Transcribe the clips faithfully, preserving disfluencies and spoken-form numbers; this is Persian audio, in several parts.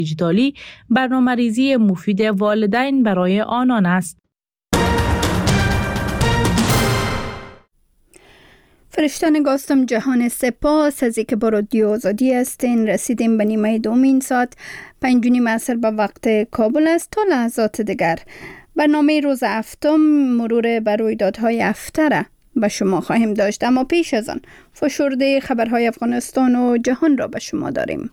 دیجیتالی برنامه‌ریزی مفید والدین برای آنان است. فرشتان گاستم جهان سپاس از اینکه با رادیو آزادی هستین. رسیدیم به نیمه دوم این ساعت. پنج و نیم عصر به وقت کابل است. تا لحظات دیگر برنامه روز هفتم مرور بر رویدادهای هفته را به شما خواهیم داشت، اما پیش از آن فشرده خبرهای افغانستان و جهان را به شما داریم.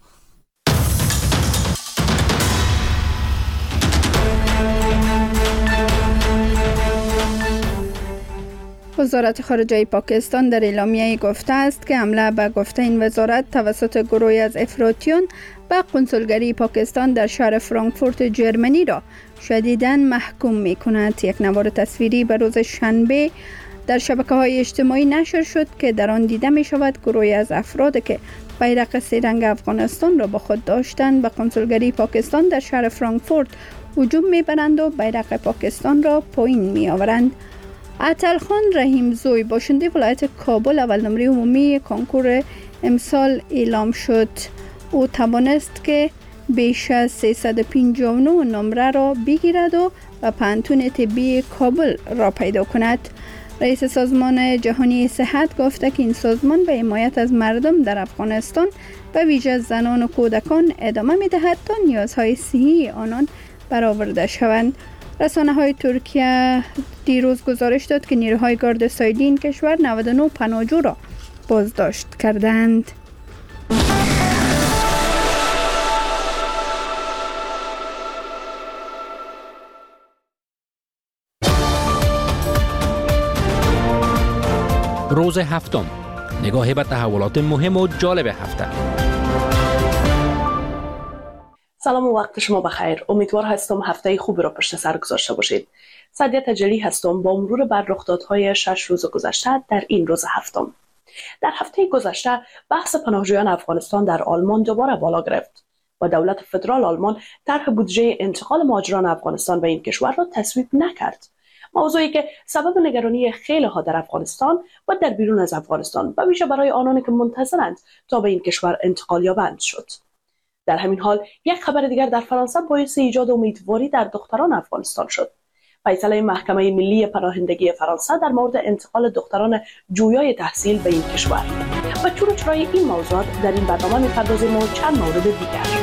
وزارت خارجه پاکستان در اعلامیه گفته است که حمله به گفته این وزارت توسط گروهی از افراطیان به قنسولگری پاکستان در شهر فرانکفورت جرمنی را شدیداً محکوم می کند. یک نوار تصویری به روز شنبه در شبکه‌های اجتماعی نشر شد که در آن دیده می شود گروهی از افراد که بیرق سه رنگ افغانستان را با خود داشتند به قنسولگری پاکستان در شهر فرانکفورت هجوم می برند و بیرق پاکستان را پایین می آورند. عطل خان رحیم زوی باشنده ولایت کابل اول نمره عمومی کنکور امسال اعلام شد. او توانست که بیش از سیصد و پنجاه و نه نمره را بگیرد و به پانتون طبی کابل را پیدا کند. رئیس سازمان جهانی صحت گفته که این سازمان به حمایت از مردم در افغانستان به ویژه زنان و کودکان ادامه می دهد تا نیازهای صحی آنان برآورده شوند. رسانه های ترکیه دیروز گزارش داد که نیروهای گارد سایدی این کشور نود و نه پناهجو را بازداشت کردند. روز هفتم، نگاهی به تحولات مهم و جالب هفته. سلام و وقت شما بخیر. امیدوار هستم هفته خوبی را پشت سر گذاشته باشید. سعدیه تجلی هستم با مرور بر رخدادهای شش روز گذشته در این روز هفتم. در هفته گذشته بحث پناهجویان افغانستان در آلمان دوباره بالا گرفت و دولت فدرال آلمان طرح بودجه انتقال مهاجران افغانستان به این کشور را تصویب نکرد. موضوعی که سبب نگرانی خیلی ها در افغانستان و در بیرون از افغانستان و ویژه برای آنانی که منتظرند تا به این کشور انتقال یابند شد. در همین حال یک خبر دیگر در فرانسه باعث ایجاد امیدواری در دختران افغانستان شد. فیصله محکمه ملی پناهندگی فرانسه در مورد انتقال دختران جویای تحصیل به این کشور. و چون چرای این موضوعات در این برنامه می‌پردازیم و چند مورد دیگر.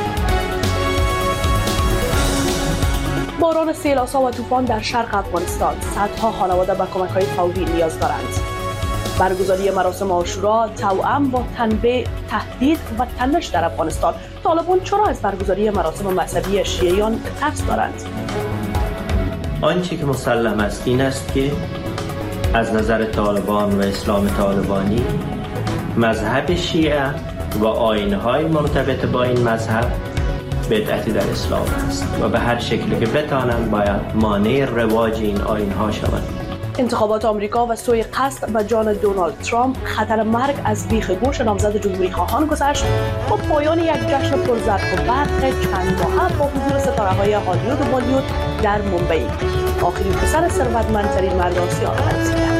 باران سیل‌آسا و طوفان در شرق افغانستان، صدها خانواده به کمک‌های فوری نیاز دارند. برگزاری مراسم عاشورا توأم با تنبیه، تهدید و تنش در افغانستان. طالبان چرا از برگزاری مراسم مذهبی شیعیان ترس دارند؟ آنچه که مسلم است این است که از نظر طالبان و اسلام طالبانی مذهب شیعه و آیین‌های مرتبط با این مذهب بدعتی در اسلام است و به هر شکلی که بتوانند باید مانع رواج این آیین‌ها شوند. انتخابات آمریکا و سوی قصد و جان دونالد ترامپ، خطر مرگ از بیخ گوش نامزد جمهوری خواهان گذشت و پایان یک جشن پرزرق و برق چند ماهه با حضور ستاره‌های هالیوود و بالیوود در مومبئی. آخرین پسر ثروتمندترین مرد آسیا را رسید.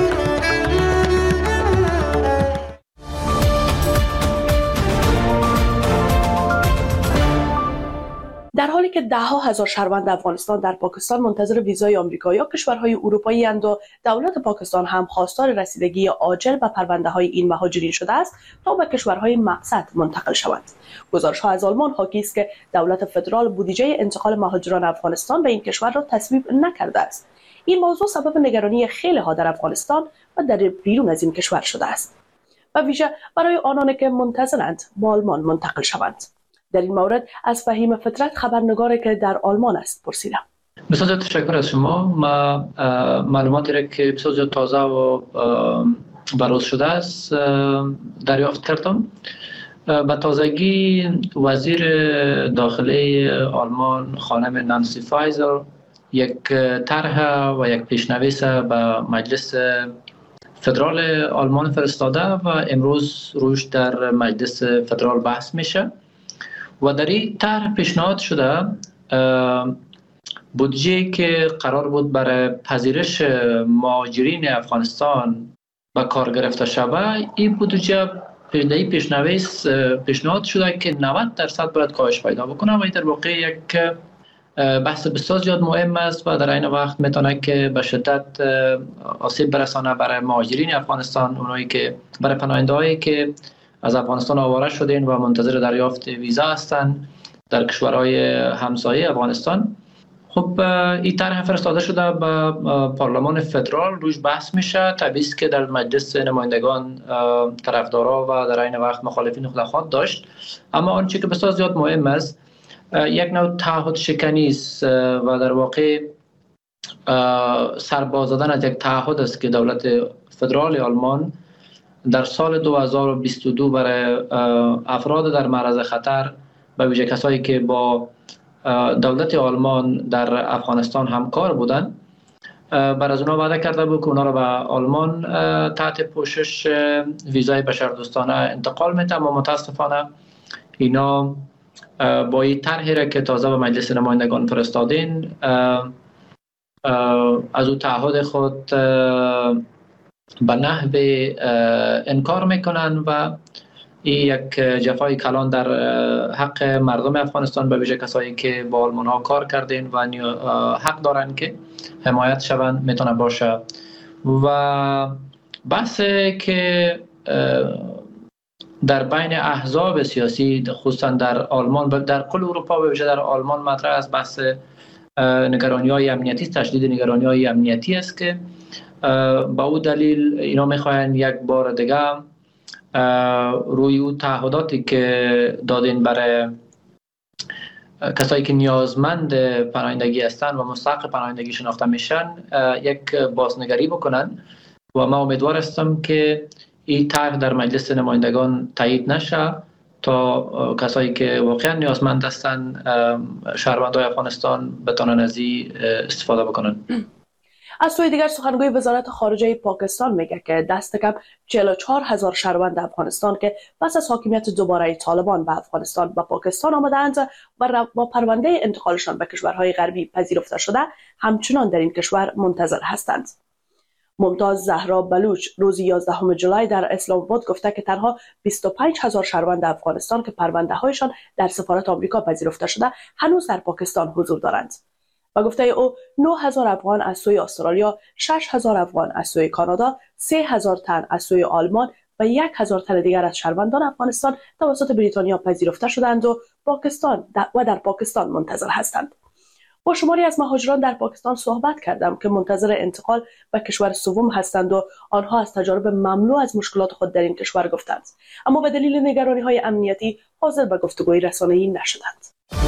در حالی که ده ها هزار شهروند افغانستان در پاکستان منتظر ویزای آمریکا یا کشورهای اروپایی اند و دولت پاکستان هم خواستار رسیدگی عاجل به پرونده های این مهاجرین شده است تا به کشورهای مقصد منتقل شوند. گزارش ها از آلمان حاکی است که دولت فدرال بودجه انتقال مهاجران افغانستان به این کشور را تصویب نکرده است. این موضوع سبب نگرانی خیلی ها در افغانستان و در بیرون از این کشور شده است و ویژه برای آنانی که منتظرند به آلمان منتقل شوند. در این مورد از فهیم فطرت خبرنگاری که در آلمان است پرسیدم. بسیار تشکر از شما. ما معلوماتی را که بسیار تازه و بروز شده است دریافت کردم. به تازگی وزیر داخلی آلمان خانم نانسی فایزر یک طرح و یک پیشنویس به مجلس فدرال آلمان فرستاده و امروز روش در مجلس فدرال بحث میشه. و در این طرح پیشنهاد شده بودجه که قرار بود برای پذیرش مهاجرین افغانستان به کار گرفته شود، این بودجه پیشنهادی پیشنویس پیشنهاد شده که نود درصد باید کاهش پیدا بکنه و این در واقع یک بحث بسیار زیاد مهم است و در این وقت میتونه که به شدت آسیب برسانه برای مهاجرین افغانستان، اونایی که برای پناهنده‌هایی که از افغانستان آواره شدین و منتظر دریافت ویزا هستند در کشورهای همسایه افغانستان. خب این طرح فرستاده شده به پارلمان فدرال، روش بحث میشه. طبیعی است که در مجلس نمایندگان طرفدارا و در این وقت مخالفین خود خواهد داشت، اما آنچه که بسیار زیاد مهم است یک نوع تعهد شکنی است و در واقع سرباز دادن از یک تعهد است که دولت فدرال آلمان در سال دو هزار و بیست و دو برای افراد در معرض خطر، به ویژه کسایی که با دولت آلمان در افغانستان همکار بودن، بر از اونا وعده کرده بود که اونا را به آلمان تحت پوشش ویزای بشردوستانه انتقال میده، اما متاسفانه اینا با این طرحی را که تازه به مجلس نمایندگان فرستادین از او تعهد خود به نحو انکار میکنن و این یک جفای کلان در حق مردم افغانستان، به ویژه کسایی که با آلمان ها کار کردین و حق دارن که حمایت شوند میتونه باشه. و بحث که در بین احزاب سیاسی خصوصا در آلمان، در کل اروپا و ویژه در آلمان مطرح است، بحث نگرانی‌های امنیتی، تشدید نگرانی‌های امنیتی است که با او دلیل اینا میخواین یک بار دیگه روی او تعهداتی که دادین برای کسایی که نیازمند پناهندگی هستند و مستحق پناهندگی شناخته میشن یک بازنگری بکنن و ما امیدوار هستم که این طرح در مجلس نمایندگان تایید نشه تا کسایی که واقعا نیازمند هستند، شهروندان افغانستان، بتونن از این استفاده بکنن. از سوی دیگر سخنگوی وزارت خارجه پاکستان میگه که دست کم چهل و چهار هزار شهروند افغانستان که پس از حاکمیت دوباره طالبان به افغانستان و پاکستان آمدند و با پرونده انتقالشان به کشورهای غربی پذیرفته شده همچنان در این کشور منتظر هستند. ممتاز زهرا بلوچ روز یازدهم جولای در اسلام آباد گفته که تنها بیست و پنج هزار شهروند افغانستان که پرونده هایشان در سفارت آمریکا پذیرفته شده هنوز در پاکستان حضور دارند. و گفته او نه هزار افغان از سوی استرالیا، شش هزار افغان از سوی کانادا، سه هزار تن از سوی آلمان و یک هزار تن دیگر از شهروندان افغانستان توسط بریتانیا پذیرفته شدند و پاکستان و در پاکستان منتظر هستند. با شماری از مهاجران در پاکستان صحبت کردم که منتظر انتقال به کشور سوم هستند و آنها از تجارب مملو از مشکلات خود در این کشور گفتند، اما به دلیل نگرانی‌های امنیتی حاضر به گفتگوی رسانه‌ای نشدند.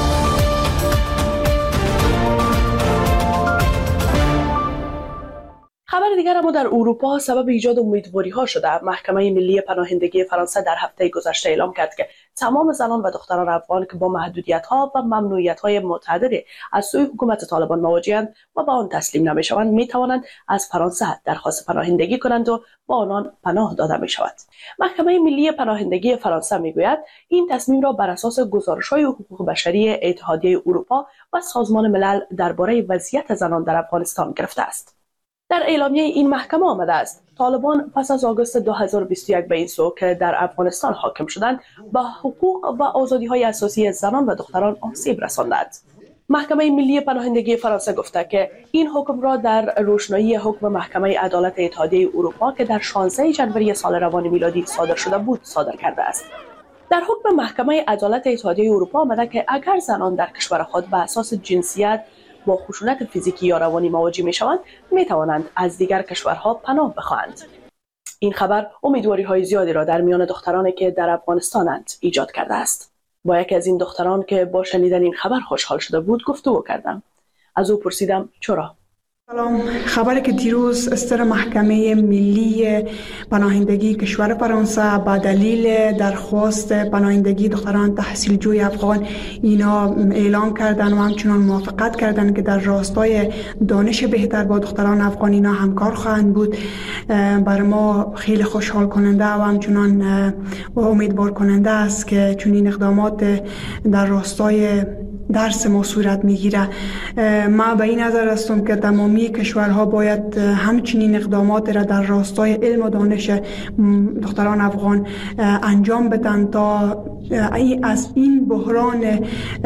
خبر دیگر اما در اروپا سبب ایجاد امیدواری ها شده. محکمه ملی پناهندگی فرانسه در هفته گذشته اعلام کرد که تمام زنان و دختران افغان که با محدودیت ها و ممنوعیت های متعددی از سوی حکومت طالبان مواجهند و به آن تسلیم نمی شوند می توانند از فرانسه درخواست پناهندگی کنند و با آنان پناه داده می شود. محکمه ملی پناهندگی فرانسه می گوید این تصمیم را بر اساس گزارش های حقوق بشری اتحادیه اروپا و سازمان ملل درباره وضعیت زنان در افغانستان گرفته است. در اعلامیه این محکمه آمده است طالبان پس از آگوست دو هزار و بیست و یک به این سو که در افغانستان حاکم شدند به حقوق و آزادی‌های اساسی زنان و دختران آسیب رساندند. محکمه ملی پناهندگی فرانسه گفته که این حکم را در روشنایی حکم محکمه عدالت اتحادیه اروپا که در شانزده ژانویه سال روان میلادی صادر شده بود صادر کرده است. در حکم محکمه عدالت اتحادیه اروپا آمده که اگر زنان در کشور خود به اساس جنسیت با خشونت فیزیکی یا روانی مواجه می شوند می توانند از دیگر کشورها پناه بخواهند. این خبر امیدواری های زیادی را در میان دخترانی که در افغانستانند ایجاد کرده است. با یکی از این دختران که با شنیدن این خبر خوشحال شده بود گفتگو کردم. از او پرسیدم چرا؟ سلام. خبری که دیروز استر محکمه ملی پناهندگی کشور فرانسه با دلیل درخواست پناهندگی دختران تحصیلجوی افغان اینا اعلام کردن و همچنان موافقت کردن که در راستای دانش بهتر با دختران افغان اینا همکار خواهند بود، بر ما خیلی خوشحال کننده و همچنان امیدوار کننده است که چنین اقدامات در راستای درس ما صورت میگیره. ما به این نظر هستم که تمامی کشورها باید همچنین اقدامات را در راستای علم و دانش دختران افغان انجام بدن تا از این بحران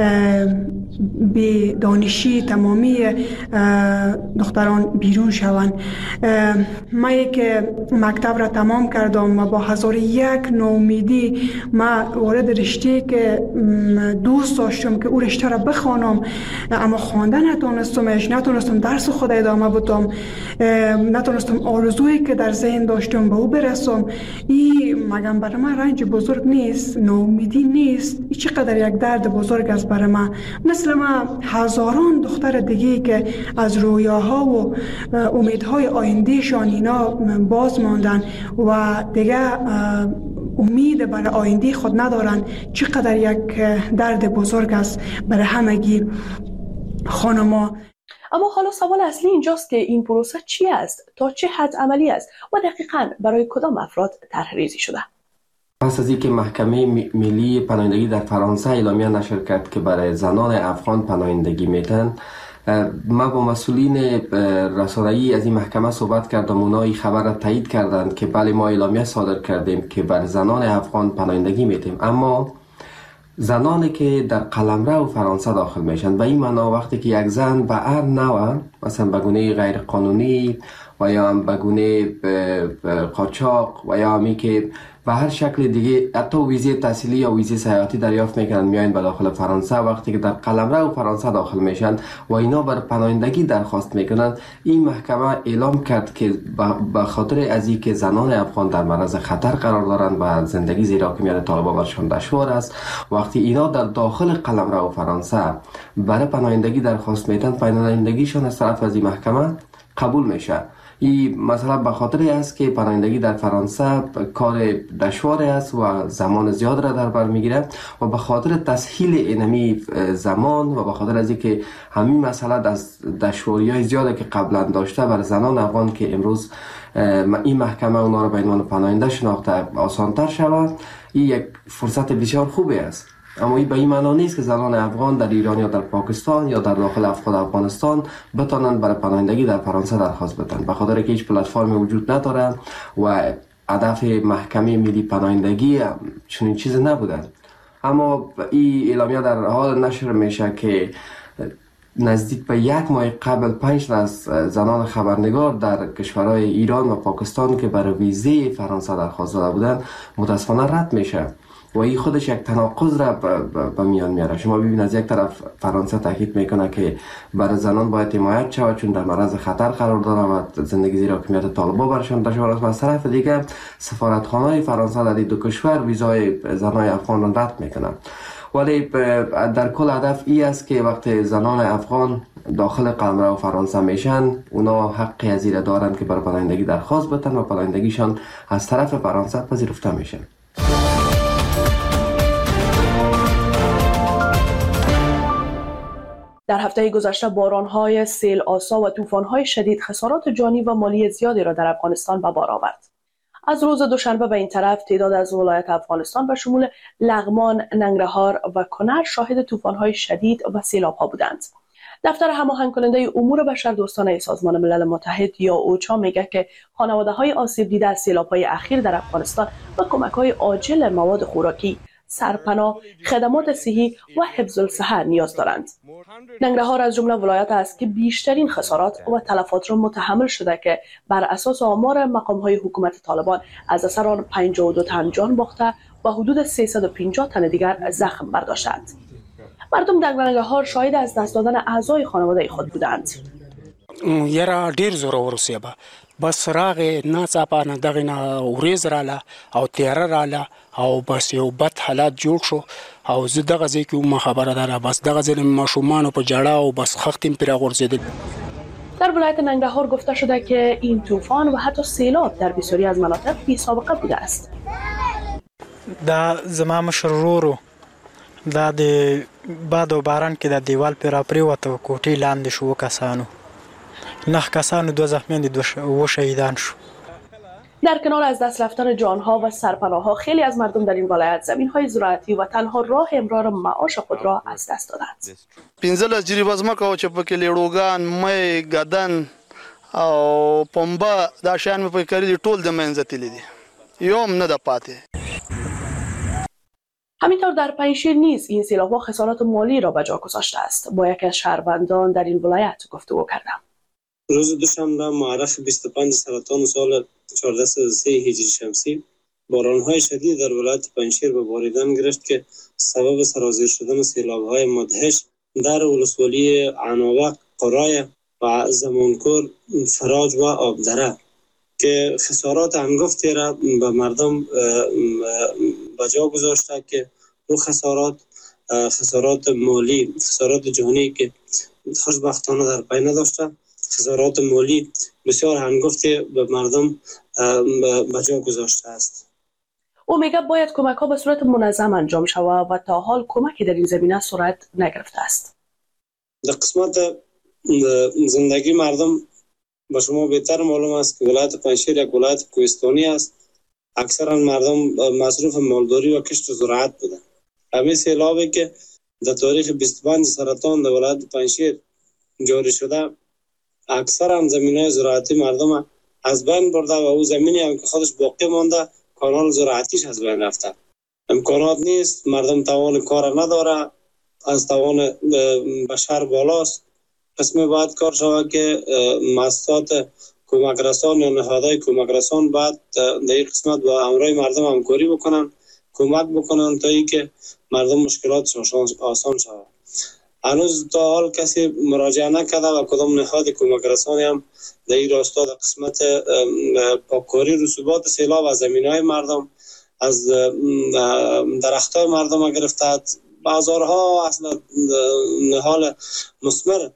به دانشی تمامی دختران بیرون شوند. ما یک مکتب را تمام کردم و با هزار یک نومیدی ما وارد رشته که دوست داشتم که او رشته را بخوانم، اما خواندن نتونستمش، نتونستم درس خود ادامه بدم، نتونستم آرزویی که در ذهن داشتم به او برسم. این مگم برای من رنج بزرگ نیست؟ نومیدی نیست؟ این چقدر یک درد بزرگ است برای من. مثل ما هزاران دختر دیگه که از رویاها و امیدهای آیندهشان اینا باز ماندن و دیگه امید برای آینده خود ندارن، چقدر یک درد بزرگ است برای همگی خانما. اما حالا سوال اصلی اینجاست که این پروسه چی است؟ تا چه حد عملی است؟ و دقیقاً برای کدام افراد طرح‌ریزی شده؟ پس از اینکه محکمه ملی پناهندگی در فرانسه اعلامیه نشر کرد که برای زنان افغان پناهندگی میتن، ما با مسئولین رسانه‌ای از این محکمه صحبت کردم. اونا این خبر را تایید کردند که بله ما اعلامیه صادر کردیم که بر زنان افغان پناهندگی میتیم، اما زنانی که در قلمرو فرانسه داخل میشن، به این معنا وقتی که یک زن به هر نوع، مثلا به گونه غیر قانونی و یا هم به گونه قاچاق و یا همی که به هر شکل دیگه حتی ویزه تحصیلی یا ویزه سیاحتی دریافت میکنن، میاین به داخل فرانسه، وقتی که در قلمرو فرانسه داخل میشن و اینا بر پناهندگی درخواست میکنن، این محکمه اعلام کرد که به خاطر از اینکه زنان افغان در معرض خطر قرار دارند و زندگی زیر حاکمیت طالبان برشان دشوار است، وقتی اینا در داخل قلمرو فرانسه برای پناهندگی درخواست میتن، پناهندگیشان از طرف از این محکمه قبول میشه. این مثلا به خاطر است که پناهندگی در فرانسه کار دشوار است و زمان زیاد را در بر میگیره و به خاطر تسهیل اینمی زمان و به خاطر از اینکه همین مسئله از دشواری‌های زیاده که قبلا داشته بر زنان افغان که امروز این محکمه اونا را به عنوان پناهنده شناخته آسان‌تر شود، این یک فرصت بسیار خوبی است. اما این به این معنا نیست که زنان افغان در ایران یا در پاکستان یا در داخل خود افغانستان بتانند برای پناهندگی در فرانسه درخواست بدن، به خاطر که هیچ پلتفرمی وجود نداره و هدف محکمه ملی پناهندگی چنین چیز نبوده. اما این اعلامیه در حال نشر میشه که نزدیک به یک ماه قبل پنج از زنان خبرنگار در کشورهای ایران و پاکستان که برای ویزه فرانسه درخواست داده بودن متاسفانه رد میشه و این خودش یک تناقض را به میان میاره. شما ببینید از یک طرف فرانسه تاکید میکنه که برای زنان باید حمایت شود چون در معرض خطر قرار داره و زندگی زیر حاکمیت طالبان برشان دشوار است، و از طرف دیگه سفارتخانه فرانسه در این دو کشور ویزای زنان افغان را رد میکنه. ولی در کل هدف این است که وقتی زنان افغان داخل قلمرو فرانسه میشن، اونا حق از این دارن که برای پناهندگی درخواست بدن و پناهندگیشان از طرف فرانسه پذیرفته میشه. در هفته گذشته باران‌های سیل آسا و طوفان‌های شدید خسارات جانی و مالی زیادی را در افغانستان به بار آورد. از روز دوشنبه به این طرف تعداد از ولایت افغانستان به شمول لغمان، ننگرهار و کنر شاهد طوفان‌های شدید و سیلاب‌ها بودند. دفتر هماهنگ کننده امور بشردوستانه سازمان ملل متحد یا اوچا میگه که خانواده‌های آسیب دیده از سیلاب‌های اخیر در افغانستان و کمک‌های عاجل مواد خوراکی، سرپناه، خدمات صحی و حفظ الصحه نیاز دارند. ننگرهار از جمله ولایت است که بیشترین خسارات و تلفات را متحمل شده که بر اساس آمار مقام‌های حکومت طالبان از اثر آن پنجاه و دو تن جان باخته و حدود سیصد و پنجاه تن دیگر زخم برداشتند. مردم در ننگرهار شاهد از دست دادن اعضای خانواده خود بودند. یرا ډیر زور ورسېبه بس راغې ناڅاپه نه دغه نه وریځ راله او تیاره راله او بس یو بد حالات جوړ شو او زه دغه ځای کې ومه خبره داره بس دغه ځای ماشومانو په جړه او بس خختم پرې غورځېدل. در ولایت ننگرهار گفته شده که این طوفان و حتی سیلاب در بسیاری از مناطق بی سابقه بوده است. دا زما مشر ورور دا د باد او باران کې د دیوال پر راپریوته کوټې لاندې شو کسانو نه کسانو دو زخمیان دي و شهیدان شو. در کنار از دست رفتن جانها و سرپناهها، خیلی از مردم در این ولایت زمین‌های زراعتی و تنها راه امرار معاش خود را از دست دادند. پنځه جریبه ځمکه و چې پکې لیړوګان، می، ګدن او پنبه دا شیان مې پکې کرلي دي، ټول د منځه تللي دي، یو هم نه ده پاتې. همینطور در پنجشیر نیز این سیلاب‌ها خسارات مالی را به جا گذاشته است. با یکی از شهروندان در این ولایت گفتگو کردم. روز دوشنبه معرف بیست و پنج سرطان سال چهارصد و سه هجری شمسی باران‌های شدید در ولایت پنجشیر به باریدن گرفت که سبب سرازیر شدن سیلاب‌های مدهش در ولسوالی عنابق، قرای و زمانکور، فراج و آبدره که خسارات هنگفتی را به مردم به جا گذاشته که او خسارات خسارات مالی، خسارات جانی که خوشبختانه در پی نداشته، خسارات مالی بسیار هنگفتی به مردم به جا گذاشته است. او میگه باید کمک ها به صورت منظم انجام شود و تا حال کمکی در این زمینه صورت نگرفته است. در قسمت زندگی مردم به شما بهتر معلوم است که ولایت پنجشیر یک ولایت کوهستانی است. اکثرا مردم مصروف مالداری و کشت و زراعت بودند. همین سیلابی که در تاریخ بیست و پنج سرطان در ولایت پنجشیر جاری شده، اکثرا زمین‌های زراعتی مردم از بین برده و او زمینی هم که خودش باقی مانده کانال زراعتیش از بین رفته. امکانات نیست، مردم توان کار نداره، از توان بشر بالاست. قسمی باید کار شود که مؤسسات کمک رسان یا نهادهای کمک رسان باید در این قسمت با امرای مردم همکاری بکنن، کمک بکنن تا ای که مردم مشکلات آسان شود. هنوز تا حال کسی مراجعه نکرده و کدام نهاد کمک رسانی هم در این راستا در قسمت پاککاری رسوبات سیلاب از زمینهای مردم، از درختای مردم گرفته، بازارها اصلا نهال مسمر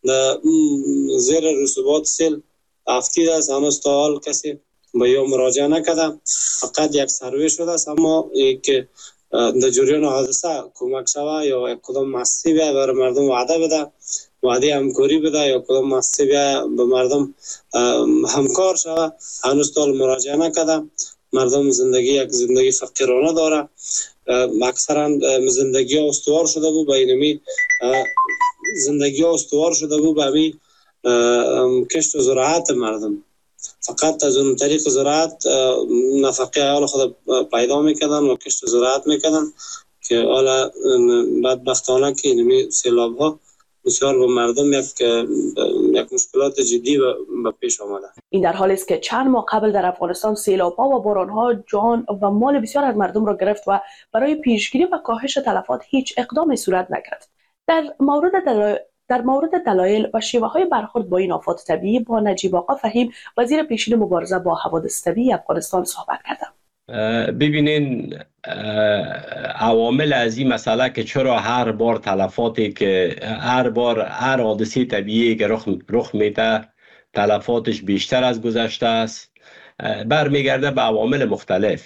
زیر رسوبات سیل افتیده است. هنوز تا حال کسی به یا مراجعه نکرده، فقط یک سروی شده است. اما که در جریان حادثه کمک شوه یا کدام مؤسسه بیا برای مردم وعده بده، وعده همکاری بده یا کدام مؤسسه بیا به مردم همکار شوه، هنوز تا حال مراجعه نکرده. مردم زندگی یک زندگی فقیرانه داره. اکثرا زندگی ها استوار شده بود به اینمی زندگی ها استوار شده بود به همین کشت و زراعت مردم. فقط از اون طریق زراعت نفقه حال خود پیدا میکردن و کشت و زراعت میکردن که حالا بدبختانه که اینمی سیلاب ها بسیار به مردم یک یک مشکلات جدی به پیش آمده. این در حالی است که چند ماه قبل در افغانستان سیلاب‌ها و باران‌ها جان و مال بسیار از مردم را گرفت و برای پیشگیری و کاهش تلفات هیچ اقدامی صورت نگرفت. در مورد دلایل در مورد دلایل و شیوه‌های برخورد با این آفات طبیعی با نجیب آقا فهیم، وزیر پیشین مبارزه با حوادث طبیعی افغانستان صحبت کردم. ببینین عوامل از این مسئله که چرا هر بار تلفاتی که هر بار هر حادثه طبیعی که رخ رخ میده تلفاتش بیشتر از گذشته است، برمیگرده به عوامل مختلف.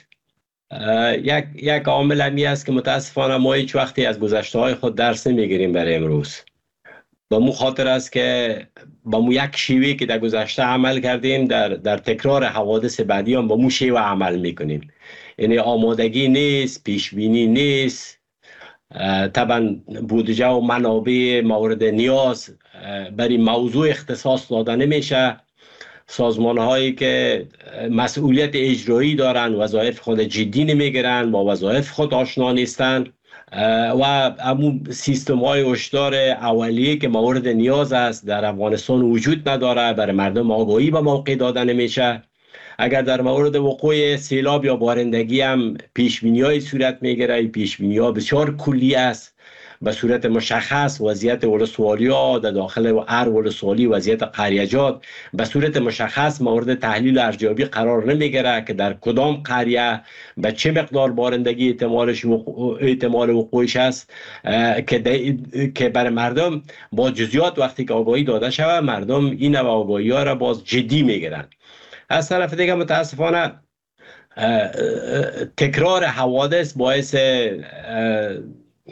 یک یک عامل همی است که متاسفانه ما هیچ وقتی از گذشته های خود درس نمیگیریم برای امروز. با مو خاطر است که با مو یک شیوه که در گذشته عمل کردیم در در تکرار حوادث بعدی هم با مو شیوه عمل میکنیم. یعنی آمادگی نیست، پیشبینی نیست، طبعا بودجه و منابع مورد نیاز برای موضوع اختصاص داده نمیشه. سازمان هایی که مسئولیت اجرایی دارن وظایف خود جدی نمیگیرن، با وظایف خود آشنا نیستن و همون سیستم های هشدار اولیه که مورد نیاز است در افغانستان وجود نداره، برای مردم آگاهی به موقع داده نمیشه. اگر در مورد وقوع سیلاب یا بارندگی هم پیشبینی‌های صورت میگیره، پیشبینی‌ها بسیار کلی است، به صورت مشخص وضعیت ولسوالی‌ها در داخل هر ولسوالی، وضعیت قریه‌جات به صورت مشخص مورد تحلیل و ارزیابی قرار نمیگیره که در کدام قریه به چه مقدار بارندگی احتمالش وقوع احتمال وقوعش است که که برای مردم با جزئیات وقتی که آگاهی داده شود مردم این نوع آگاهی‌ها را باز جدی میگیرن. از طرف دیگه متاسفانه تکرار حوادث باعث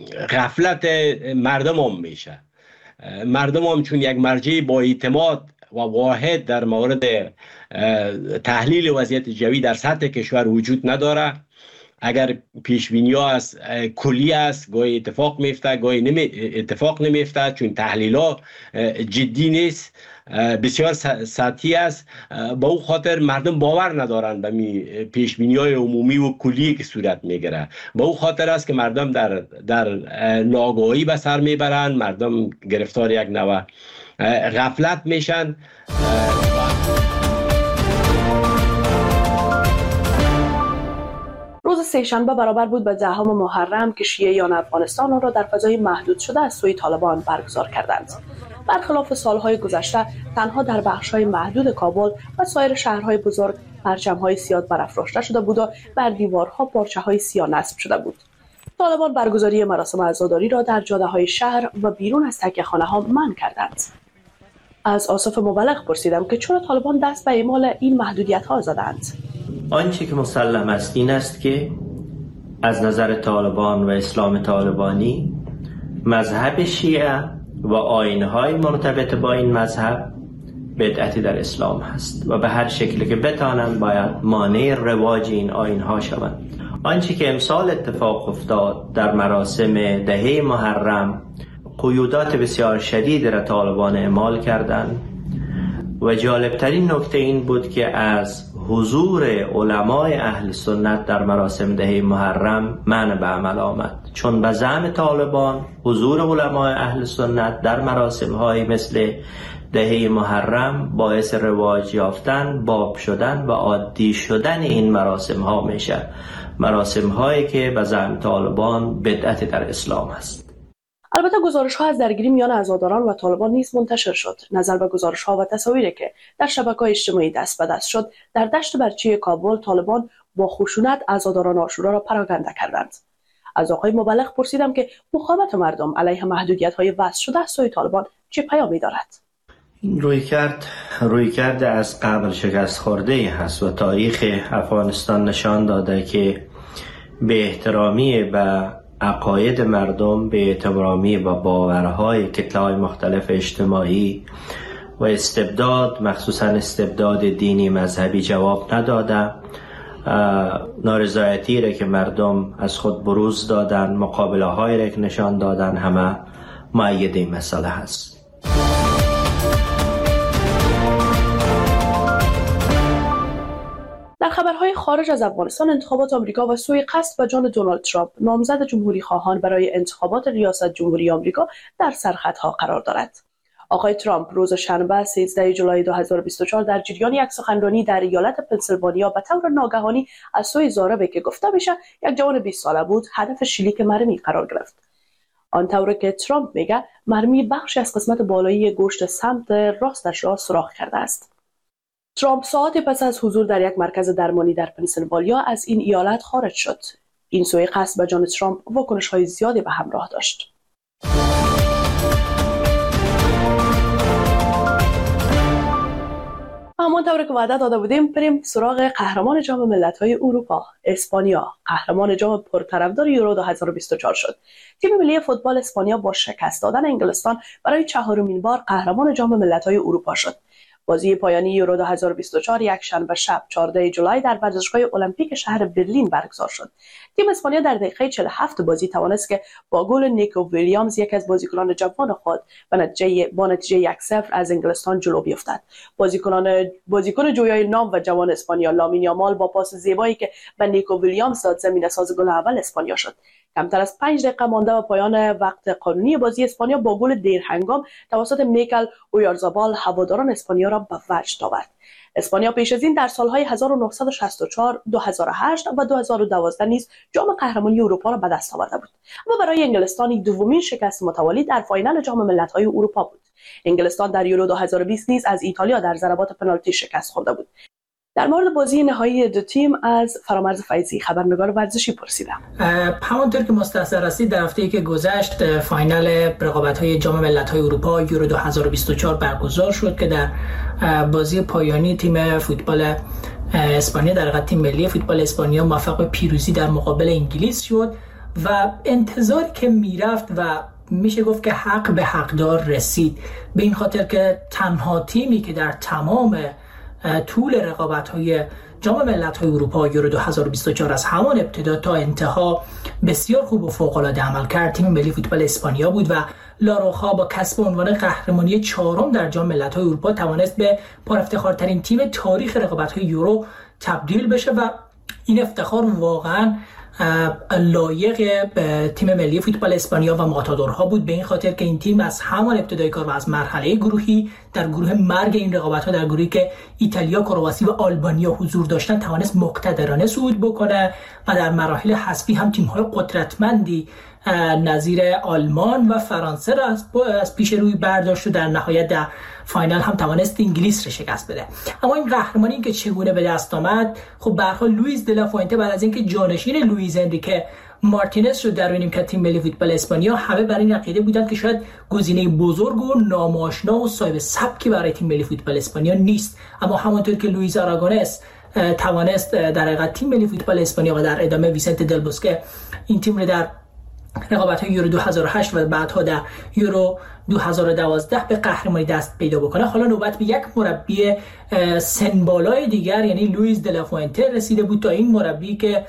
غفلت مردم هم میشه. مردم هم چون یک مرجع با اعتماد و واحد در مورد تحلیل وضعیت جوی در سطح کشور وجود نداره. اگر پیشبینی ها از کلی است، گاهی اتفاق میفته، گاهی نمی اتفاق نمیفته، چون تحلیل ها جدی نیست، بسیار سطحی است. با او خاطر مردم باور ندارن به می پیشبینی های عمومی و کلی که صورت میگیره. با او خاطر است که مردم در در ناآگاهی به سر میبرن، مردم گرفتار یک نوع غفلت میشن. روز سه‌شنبه برابر بود به دهم محرم که شیعیان افغانستان را در فضای محدود شده از سوی طالبان برگزار کردند. برخلاف سالهای گذشته تنها در بخش‌های محدود کابل و سایر شهرهای بزرگ پرچم‌های سیاه برافراشته شده بود و بر دیوارها پارچه‌های سیاه نصب شده بود. طالبان برگزاری مراسم عزاداری را در جاده‌های شهر و بیرون از تکیه‌خانه‌ها منع کردند. از آصف مبلغ پرسیدم که چرا طالبان دست به اعمال این محدودیت‌ها زدند. آنچه که مسلم است این است که از نظر طالبان و اسلام طالبانی مذهب شیعه و آیین‌های مرتبط با این مذهب بدعتی در اسلام هست و به هر شکلی که بتانند باید مانع رواج این آیین‌ها شوند. آنچه که امسال اتفاق افتاد در مراسم دهه محرم، قیودات بسیار شدید را طالبان اعمال کردند و جالبترین نکته این بود که از حضور علمای اهل سنت در مراسم دهه محرم منع به عمل آمد، چون به زعم طالبان حضور علمای اهل سنت در مراسم های مثل دهه محرم باعث رواج یافتن، باب شدن و عادی شدن این مراسم ها میشه، مراسم هایی که به زعم طالبان بدعت در اسلام است. البته گزارش ها از درگیری میان عزاداران و طالبان نیز منتشر شد. نظر به گزارش ها و تصاویری که در شبکه‌های اجتماعی دست به دست شد، در دشت برچی کابل طالبان با خشونت عزاداران عاشورا را پراکنده کردند. از آقای مبلغ پرسیدم که مقاومت مردم علیه محدودیت‌های وضع شده از سوی طالبان چه پیامی دارد. این رویکرد رویکرد از قبل شکست خورده هست و تاریخ افغانستان نشان داده که به احترامی به عقاید مردم، به احترامی به باورهای کتله‌های مختلف اجتماعی و استبداد، مخصوصا استبداد دینی مذهبی جواب نداده. نارضایتی را که مردم از خود بروز دادن، مقابله هایی را که نشان دادن، همه مؤید این مسئله هست. در خبرهای خارج از افغانستان، انتخابات آمریکا و سوء قصد به جان دونالد ترامپ، نامزد جمهوری خواهان برای انتخابات ریاست جمهوری آمریکا، در سرخطها قرار دارد. آقای ترامپ روز شنبه سیزدهم جولای دو هزار و بیست و چهار در جریان یک سخنرانی در ایالت پنسیلوانیا به طور ناگهانی از سوی ضاربی که گفته میشه یک جوان بیست ساله بود هدف شلیک مرمی قرار گرفت. آن طوری که ترامپ میگه مرمی بخشی از قسمت بالایی گوشت سمت راستش را سوراخ کرده است. ترامپ ساعتی پس از حضور در یک مرکز درمانی در پنسیلوانیا از این ایالت خارج شد. این سوء قصد به جان ترامپ واکنش‌های زیادی به همراه داشت. همانطور که وعده داده بودیم، بریم سراغ قهرمان جام ملت‌های اروپا. اسپانیا قهرمان جام پرطرفدار یورو دو هزار و بیست و چهار شد. تیم ملی فوتبال اسپانیا با شکست دادن انگلستان برای چهارمین بار قهرمان جام ملت‌های اروپا شد. بازی پایانی یورو دو هزار و بیست و چهار یک شنبه شب چهاردهم جولای در ورزشگاه المپیک شهر برلین برگزار شد. تیم اسپانیا در دقیقه چهل و هفت بازی توانست که با گل نیکو ویلیامز، یک از بازیکنان جوان خود، به نتیجه با نتیجه یک صفر از انگلستان جلو بیفتد. بازیکنان بازیکن جویای نام و جوان اسپانیا لامین یامال با پاس زیبایی که به نیکو ویلیامز داد زمینه ساز گل اول اسپانیا شد. کمتر از پنج دقیقه مانده و پایان وقت قانونی بازی، اسپانیا با گل دیر هنگام توسط میکل اویارزابال هواداران اسپانیا را به وجد آورد. اسپانیا پیش از این در سالهای هزار و نهصد و شصت و چهار، دو هزار و هشت و دو هزار و دوازده نیز جام قهرمانی اروپا را به دست آورده بود و برای انگلستان دومین شکست متوالی در فاینال جام ملت‌های اروپا بود. انگلستان در یورو دو هزار و بیست نیز از ایتالیا در ضربات پنالتی شکست خورده بود. در مورد بازی نهایی دو تیم از فرامرز فیضی، خبرنگار ورزشی، پرسیدم. همانطور که مستحضر هستید، در هفته‌ای که گذشت فاینال رقابت‌های جام ملت‌های اروپا یورو دو هزار و بیست و چهار برگزار شد که در بازی پایانی تیم فوتبال اسپانیا، در واقع تیم ملی فوتبال اسپانیا، موفق به پیروزی در مقابل انگلیس شد و انتظاری که میرفت و میشه گفت که حق به حقدار رسید، به این خاطر که تنها تیمی که در تمام طول رقابت‌های جام ملت‌های اروپا یورو دو هزار و بیست و چهار از همان ابتدا تا انتها بسیار خوب و فوق‌العاده عمل کرد، تیم ملی فوتبال اسپانیا بود و لاروخا با کسب عنوان قهرمانی چهارم در جام ملت‌های اروپا توانست به پرافتخارترین تیم تاریخ رقابت‌های یورو تبدیل بشه و این افتخار واقعاً لایق تیم ملی فوتبال اسپانیا و ماتادورها بود، به این خاطر که این تیم از همان ابتدای کار و از مرحله گروهی در گروه مرگ این رقابت‌ها، در گروهی که ایتالیا، کرواسی و آلبانیا حضور داشتن، توانست مقتدرانه صعود بکنه و در مراحل حذفی هم تیم‌های قدرتمندی نظیر آلمان و فرانسه را از پیش روی برداشت و در نهایت در فاینال هم توانست انگلیس را شکست بده. اما این قهرمانی که چگونه به دست آمد، خب به هر حال لوئیس دلا فوئنته بعد از اینکه جانشین لوئیس انریکه مارتینز شد در نیمکت تیم ملی فوتبال اسپانیا، همه بر این عقیده بودند که شاید گزینه بزرگ و ناماشنا و صاحب سبکی برای تیم ملی فوتبال اسپانیا نیست. اما همونطور که لوئیس آراگونس توانست در حقیقت تیم ملی فوتبال اسپانیا و در ادامه ویسنت دل بوسکه این تیم رو در رقابت‌های یورو دو هزار و هشت و بعدها در یورو دو هزار و دوازده به قهرمانی دست پیدا بکنه، حالا نوبت به یک مربی سن بالای دیگر یعنی لوئیس دلا فوئنته رسیده بود تا این مربی که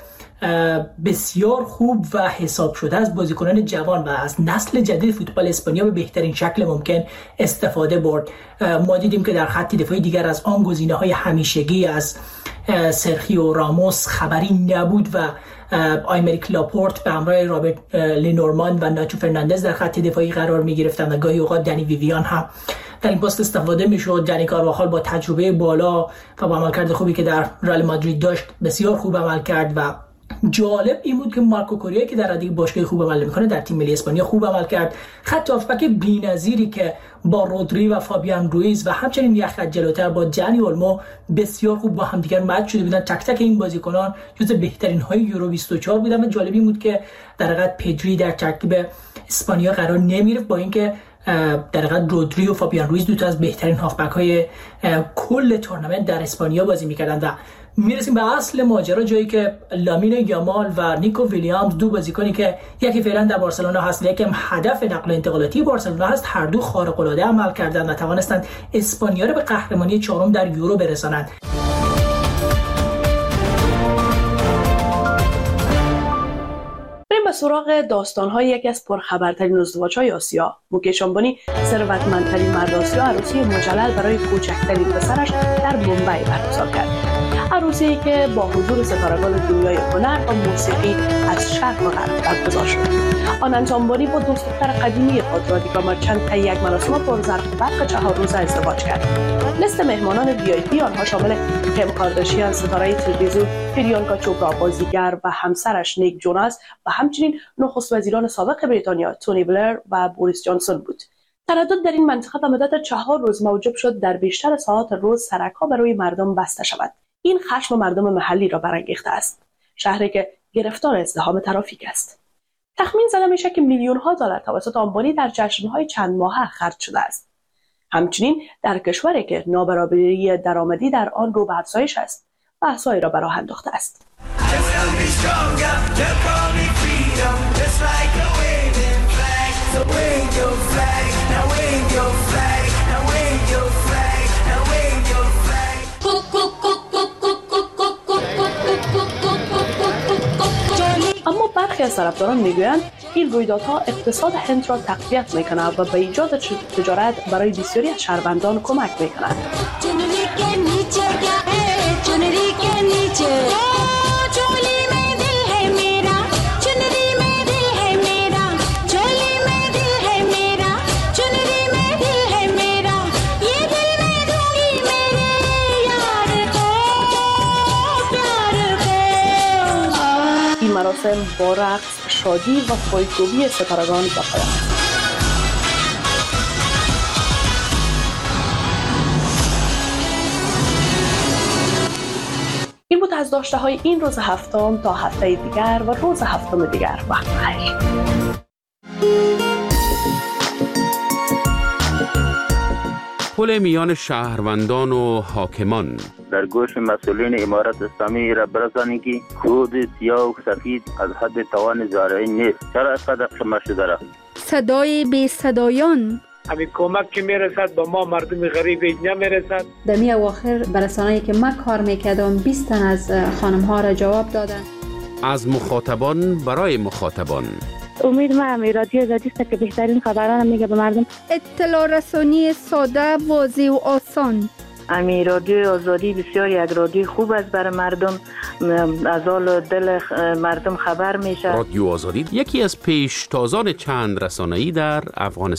بسیار خوب و حساب شده از بازیکنان جوان و از نسل جدید فوتبال اسپانیا به بهترین شکل ممکن استفاده برد. ما دیدیم که در خط دفاعی دیگر از آن گزینه‌های همیشگی از سرخیو راموس خبری نبود و آیمریک لاپورت به همراه رابرت لینورمان و ناچو فرناندز در خط دفاعی قرار می گرفتند و گاهی اوقات دنی ویویان هم در این پست استفاده می شد. دنی کارواخال با تجربه بالا و با عملکرد خوبی که در رئال مادرید داشت بسیار خوب عمل کرد و جالب این بود که مارکو کوریا که در ردیف باشگاه خوب عمل میکنه در تیم ملی اسپانیا خوب عمل کرد. خط هافبک بی‌نظیری که با رودری و فابیان رویز و همچنین یک خط جلوتر با جانی اولمو بسیار خوب با همدیگر مچ شده بودن. تک تک این بازیکنان جزو بهترین های یورو بیست و چهار بودن و جالب این بود که در حقیقت پدری در ترکیب اسپانیا قرار نمی‌گرفت، با اینکه در حقیقت رودری و فابیان رویز دو تا از بهترین هافبک های کل تورنمنت در اسپانیا بازی می‌کردند. و میرسیم به اصل ماجرا، جایی که لامین یامال و نیکو ویلیامز، دو بازیکنی که یکی فعلا در بارسلونا هست و یکی هم هدف نقل و انتقالاتی بارسلونا هست، هر دو خارق‌العاده عمل کردند و توانستند اسپانیا را به قهرمانی چهارم در یورو برسانند. بریم به سراغ داستان‌های یکی از پرخبرترین ازدواج‌های آسیا. موکیش آمبانی، ثروتمندترین مرد آسیا، عروسی مجلل برای کوچکترین پسرش در بمبئی برگزار کرد. عروسی که با حضور ستارگان دنیای هنر و موسیقی از شرق و غرب برگزار شد. آنند آمبانی با دوست دختر قدیمی خود رادیکا مرچنت طی یک مراسم پرزرق و برق چهار روزه ازدواج کرد. لیست مهمانان وی آی پی آنها شامل کیم کارداشیان، ستاره تلویزیون پریانکا چوپرا، بازیگر و همسرش نیک جوناس و همچنین نخست وزیران سابق بریتانیا تونی بلر و بوریس جانسون بود. تردد در این منطقه به مدت چهار روز موجب شد در بیشتر ساعات روز سرک‌ها برای مردم بسته شود. این خشم مردم محلی را برانگیخته است. شهری که گرفتار ازدحام ترافیک است. تخمین زده میشه که میلیون ها دلار توسط آمبانی در جشن‌های چند ماهه خرج شده است. همچنین در کشوری که نابرابری درآمدی در آن رو به افزایش است، بحث‌هایی را به راه انداخته است. اما برخی از طرفداران میگویند این رویدادها اقتصاد هند را تقویت میکند و به ایجاد تجارت برای بسیاری از شهروندان کمک میکند. مراسم با رقص، شادی و پایکوبی ستارگان به پایان. این بود از داشته های این روز هفتم. تا هفته دیگر و روز هفتم دیگر وقت بخیر. پل میان شهروندان و حاکمان. در گوش مسئولین امارت اسلامی را برسانید که خود سیاه و سفید از حد توان زارعین نیست. چرا اینقدر شما شده را؟ صدای بی صدایان. همین کمک که میرسد به ما مردم غریب نمیرسد. در می اواخر برسانه‌ای که من کار میکردم بیست تن از خانم ها را جواب دادن. از مخاطبان برای مخاطبان. امید ما همی رادیو آزادی است که بهترین خبران میگه به مردم. اطلاع رسانی ساده، واضح و آسان. امی رادیو آزادی بسیار یک رادیو خوب است برای مردم، از حال دل مردم خبر میشه. رادیو آزادی یکی از پیشتازان چند رسانه‌ای در افغانستان